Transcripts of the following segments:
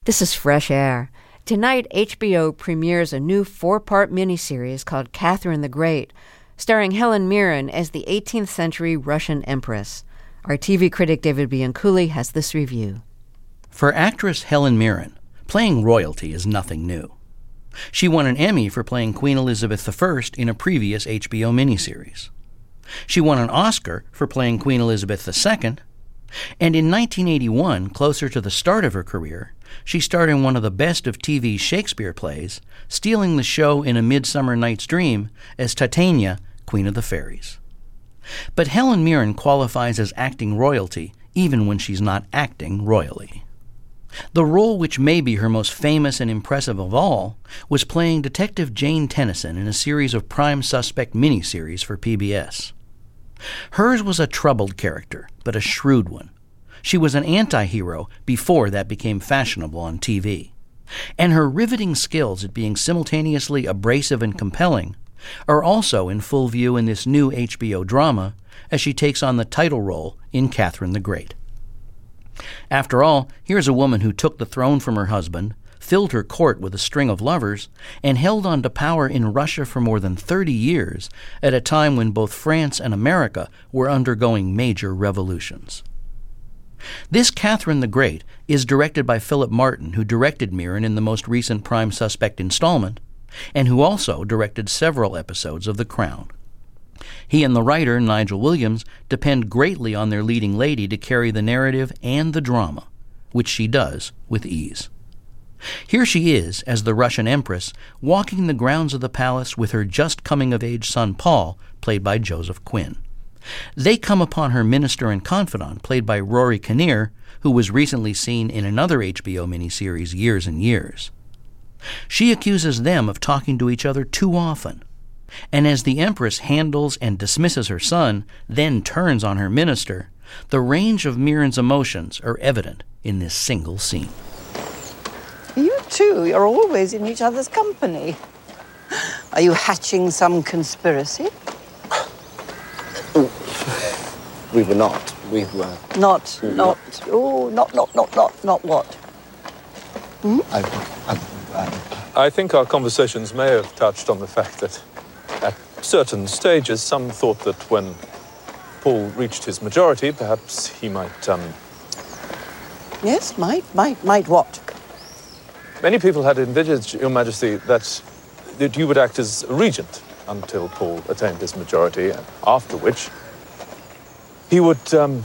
This is Fresh Air. Tonight, HBO premieres a new 4-part miniseries called Catherine the Great, starring Helen Mirren as the 18th century Russian empress. Our TV critic David Bianculli has this review. For actress Helen Mirren, playing royalty is nothing new. She won an Emmy for playing Queen Elizabeth I in a previous HBO miniseries. She won an Oscar for playing Queen Elizabeth II, and in 1981, closer to the start of her career, she starred in one of the best of TV's Shakespeare plays, stealing the show in A Midsummer Night's Dream as Titania, Queen of the Fairies. But Helen Mirren qualifies as acting royalty even when she's not acting royally. The role which may be her most famous and impressive of all was playing Detective Jane Tennyson in a series of Prime Suspect miniseries for PBS. Hers was a troubled character, but a shrewd one. She was an anti-hero before that became fashionable on TV. And her riveting skills at being simultaneously abrasive and compelling are also in full view in this new HBO drama as she takes on the title role in Catherine the Great. After all, here's a woman who took the throne from her husband, filled her court with a string of lovers, and held on to power in Russia for more than 30 years at a time when both France and America were undergoing major revolutions. This Catherine the Great is directed by Philip Martin, who directed Mirren in the most recent Prime Suspect installment, and who also directed several episodes of The Crown. He and the writer, Nigel Williams, depend greatly on their leading lady to carry the narrative and the drama, which she does with ease. Here she is, as the Russian Empress, walking the grounds of the palace with her just-coming-of-age son Paul, played by Joseph Quinn. They come upon her minister and confidant, played by Rory Kinnear, who was recently seen in another HBO miniseries, Years and Years. She accuses them of talking to each other too often, and as the Empress handles and dismisses her son, then turns on her minister, the range of Mirren's emotions are evident in this single scene. You two, you're always in each other's company. Are you hatching some conspiracy? We were not. We were... Not what? Hmm? I think our conversations may have touched on the fact that at certain stages, some thought that when Paul reached his majority, perhaps he might, Yes, might what? Many people had envisaged, Your Majesty, that you would act as a regent until Paul attained his majority, and after which he would,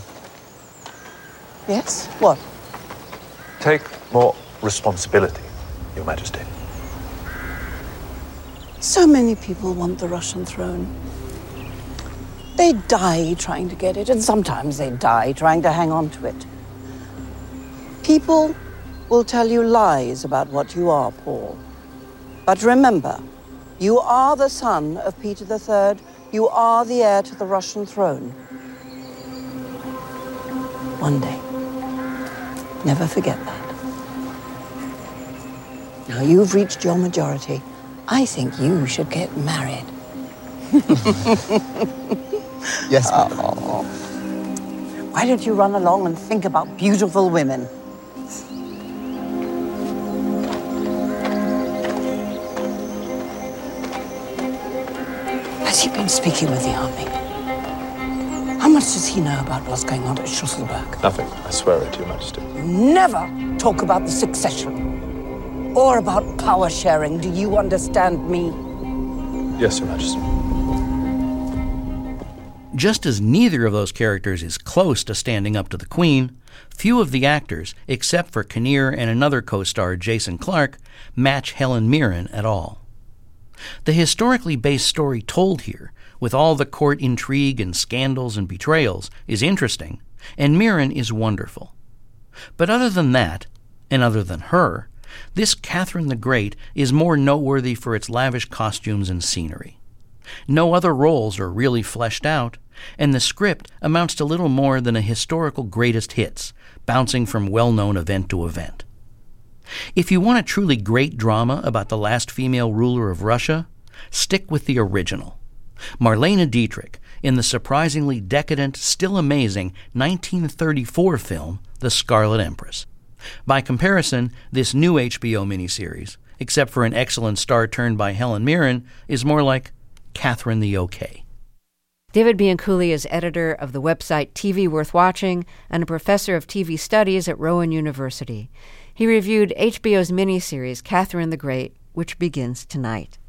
Yes, what? take more responsibility, Your Majesty. So many people want the Russian throne. They die trying to get it, and sometimes they die trying to hang on to it. People will tell you lies about what you are, Paul. But remember, you are the son of Peter III. You are the heir to the Russian throne. One day. Never forget that. Now you've reached your majority. I think you should get married. Yes, madam. Oh. Why don't you run along and think about beautiful women? Has he been speaking with the army? How much does he know about what's going on at Schusselburg? Nothing, I swear it, Your Majesty. Never talk about the succession or about power sharing. Do you understand me? Yes, Your Majesty. Just as neither of those characters is close to standing up to the Queen, few of the actors, except for Kinnear and another co-star, Jason Clarke, match Helen Mirren at all. The historically based story told here, with all the court intrigue and scandals and betrayals, is interesting, and Mirren is wonderful. But other than that, and other than her, this Catherine the Great is more noteworthy for its lavish costumes and scenery. No other roles are really fleshed out, and the script amounts to little more than a historical greatest hits, bouncing from well-known event to event. If you want a truly great drama about the last female ruler of Russia, stick with the original. Marlene Dietrich in the surprisingly decadent, still amazing 1934 film, The Scarlet Empress. By comparison, this new HBO miniseries, except for an excellent star turn by Helen Mirren, is more like Catherine the OK. David Bianculli is editor of the website TV Worth Watching and a professor of TV studies at Rowan University. He reviewed HBO's miniseries Catherine the Great, which begins tonight.